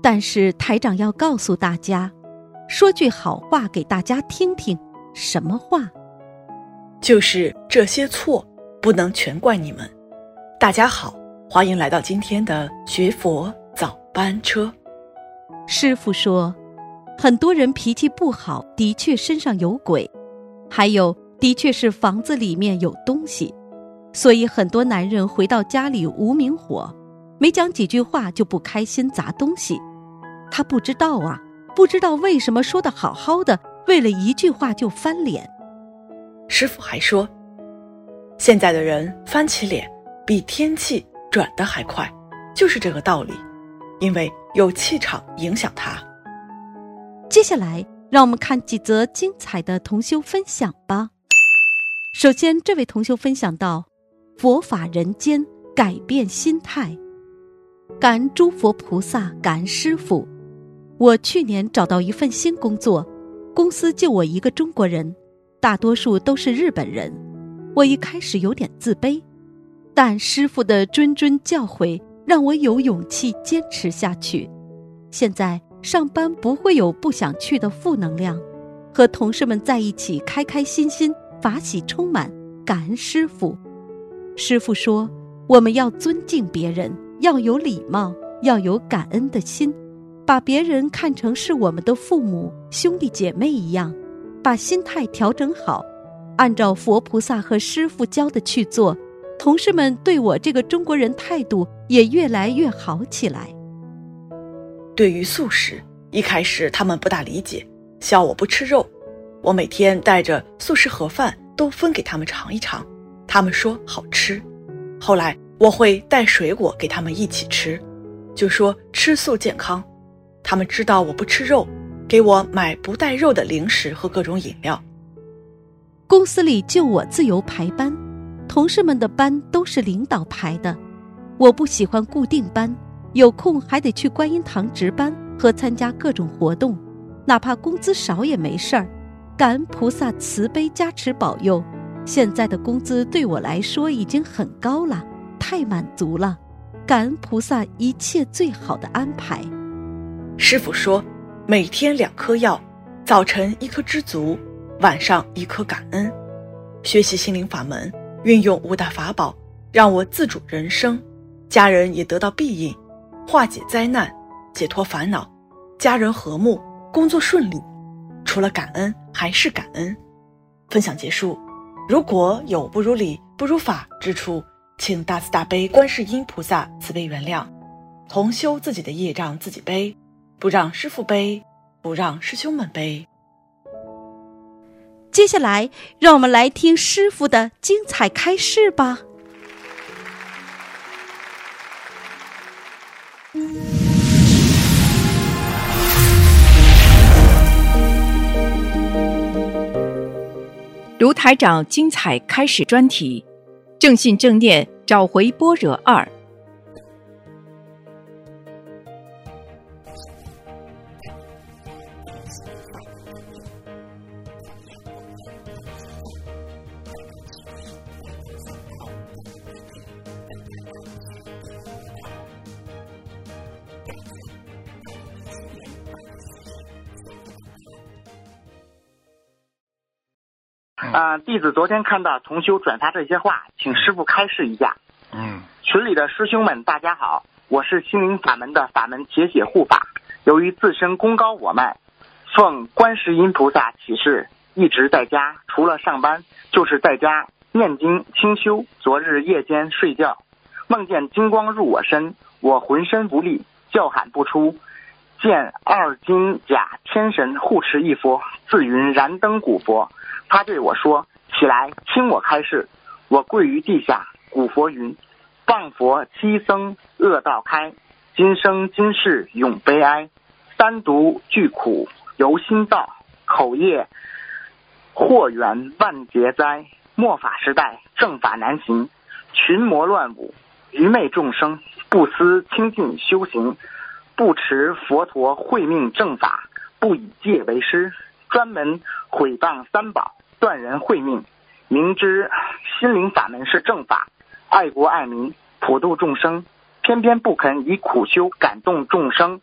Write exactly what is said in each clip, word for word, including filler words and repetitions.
但是台长要告诉大家，说句好话给大家听听。什么话？ 就是这些错不能全怪你们。大家好，欢迎来到今天的学佛早班车。 师父说，很多人脾气不好，的确身上有鬼，还有的确是房子里面有东西，所以很多男人回到家里无名火，没讲几句话就不开心砸东西。他不知道啊，不知道为什么说得好好的，为了一句话就翻脸。 师父还说，现在的人翻起脸比天气转得还快，就是这个道理，因为有气场影响他。 接下来让我们看几则精彩的同修分享吧。首先，这位同修分享到，佛法人间，改变心态。感恩诸佛菩萨，感恩师父。我去年找到一份新工作，公司就我一个中国人，大多数都是日本人。我一开始有点自卑，但师父的谆谆教诲让我有勇气坚持下去。现在上班不会有不想去的负能量，和同事们在一起开开心心，法喜充满，感恩师父。师父说，我们要尊敬别人，要有礼貌，要有感恩的心，把别人看成是我们的父母、兄弟姐妹一样，把心态调整好，按照佛菩萨和师父教的去做，同事们对我这个中国人态度也越来越好起来。 对于素食，一开始他们不大理解，笑我不吃肉。我每天带着素食盒饭都分给他们尝一尝，他们说好吃。后来我会带水果给他们一起吃，就说吃素健康。他们知道我不吃肉，给我买不带肉的零食和各种饮料。 公司里就我自由排班，同事们的班都是领导排的。我不喜欢固定班，有空还得去观音堂值班和参加各种活动，哪怕工资少也没事儿。感恩菩萨慈悲加持保佑，现在的工资对我来说已经很高了，太满足了。感恩菩萨一切最好的安排。 师父说，每天两颗药，早晨一颗知足，晚上一颗感恩。学习心灵法门，运用五大法宝，让我自主人生，家人也得到庇应，化解灾难，解脱烦恼，家人和睦，工作顺利。除了感恩还是感恩。分享结束，如果有不如理不如法之处，请大慈大悲观世音菩萨慈悲原谅。同修自己的业障自己背，不让师父背，不让师兄们背。 接下来让我们来听师父的精彩开示吧。 卢台长精彩开始专题，正信正念找回般若二。 啊、呃，弟子昨天看到同修转发这些话，请师父开示一下。 嗯， 群里的师兄们大家好，我是心灵法门的法门铁血护法。由于自身功高我慢，奉观世音菩萨启示，一直在家，除了上班就是在家念经清修。昨日夜间睡觉，梦见金光入我身，我浑身无力，叫喊不出。见二金甲天神护持一佛，自云燃灯古佛。他对我说，起来听我开示。我跪于地下，古佛云，谤佛七僧恶道开，今生今世永悲哀，单独具苦由心造，口业祸源万劫灾。末法时代正法难行，群魔乱舞，愚昧众生不思清净修行，不持佛陀慧命正法，不以戒为师，专门毁谤三宝，断人慧命。明知心灵法门是正法，爱国爱民，普度众生，偏偏不肯以苦修感动众生，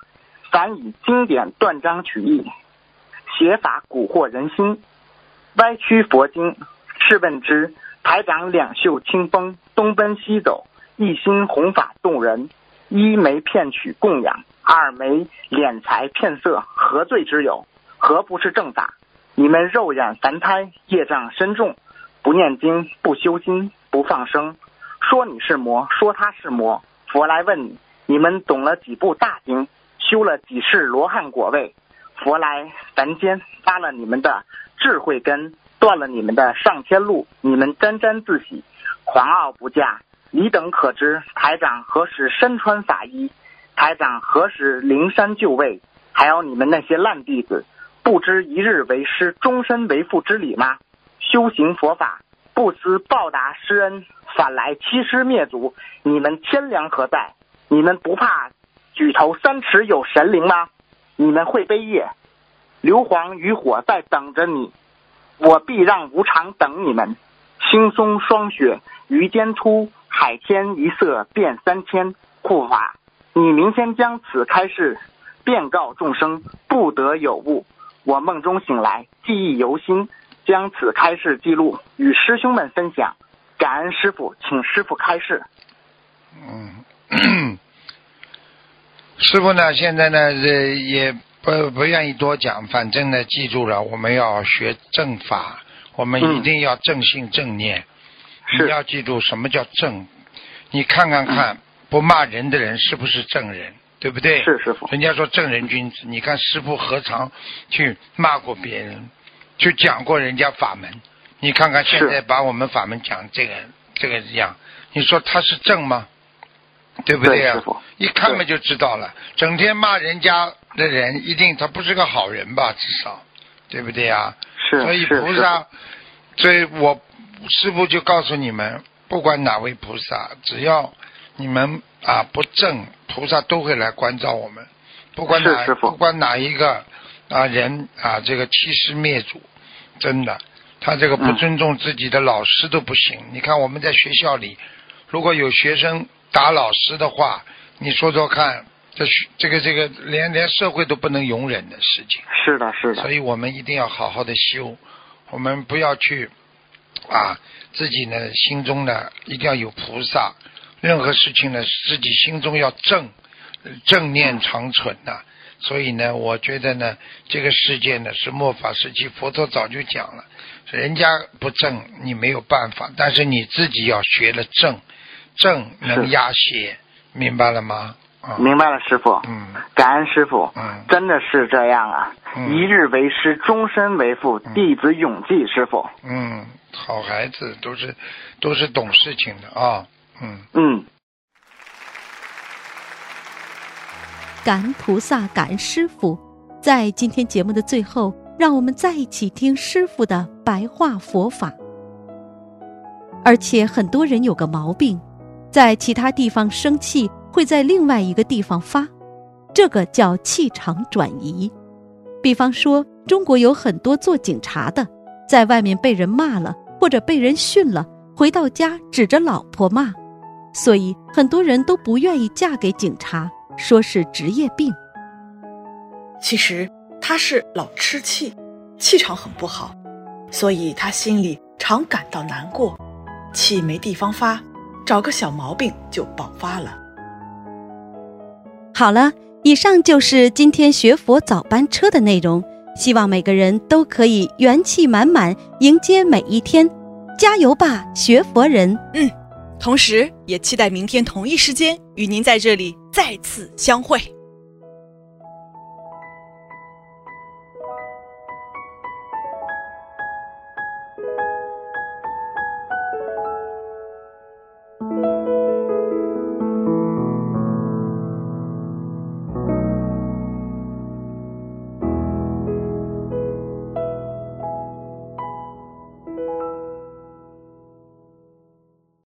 凡以经典断章取义，邪法蛊惑人心，歪曲佛经。试问之，台长两袖清风，东奔西走，一心弘法动人，一没骗取供养，二没敛财骗色，何罪之有？何不是正法？你们肉染凡胎，业障深重，不念经，不修心，不放生，说你是魔，说他是魔。佛来问你，你们懂了几部大经，修了几世罗汉果位？佛来凡间发了你们的智慧根，断了你们的上天路，你们沾沾自喜，狂傲不驾。你等可知台长何时身穿法衣？台长何时灵山就位？还有你们那些烂弟子，不知一日为师，终身为父之理吗？修行佛法，不思报答师恩，反来欺师灭祖，你们天良何在？你们不怕举头三尺有神灵吗？你们会背业，硫磺与火在等着你，我必让无常等你们。青松霜雪于间出，海天一色变三千。护法，你明天将此开示，便告众生不得有误。我梦中醒来，记忆犹新，将此开示记录与师兄们分享。感恩师父，请师父开示。 嗯，师父呢，现在呢，呃，也不不愿意多讲，反正呢，记住了，我们要学正法，我们一定要正信正念。嗯、你要记住什么叫正，你看看看，嗯、不骂人的人是不是正人？对不对？ 是师父。 人家说正人君子，你看师父何尝去骂过别人，去讲过人家法门？你看看现在把我们法门讲这个这个样，你说他是正吗？对不对啊？一看嘛就知道了。整天骂人家的人，一定他不是个好人吧？至少，对不对啊？ 是。 所以菩萨，所以我师父就告诉你们，不管哪位菩萨，只要你们啊不正，菩萨都会来关照我们。不管哪不管哪一个啊人啊，这个欺师灭祖，真的，他这个不尊重自己的老师都不行。嗯、你看我们在学校里，如果有学生打老师的话，你说说看，这这个这个连连社会都不能容忍的事情。 是的，是的。 所以我们一定要好好的修，我们不要去啊，自己呢心中呢一定要有菩萨，任何事情呢自己心中要正，正念长存呐、啊。所以呢，我觉得呢，这个世界呢是末法时期，佛陀早就讲了，人家不正你没有办法，但是你自己要学了正。正能压邪，明白了吗？嗯、 明白了，师父。 嗯， 感恩师父。 嗯， 真的是这样啊！嗯、一日为师，终身为父，嗯、弟子永记师父。 嗯，好孩子都是都是懂事情的啊。嗯嗯。 感恩菩萨，感恩师父。在今天节目的最后，让我们再一起听师父的白话佛法。而且很多人有个毛病，在其他地方生气会在另外一个地方发，这个叫气场转移。比方说中国有很多做警察的，在外面被人骂了或者被人训了，回到家指着老婆骂，所以很多人都不愿意嫁给警察，说是职业病。 其实他是老吃气，气场很不好，所以他心里常感到难过，气没地方发，找个小毛病就爆发了。 好了，以上就是今天学佛早班车的内容，希望每个人都可以元气满满迎接每一天，加油吧，学佛人。 嗯，同时也期待明天同一时间与您在这里再次相会。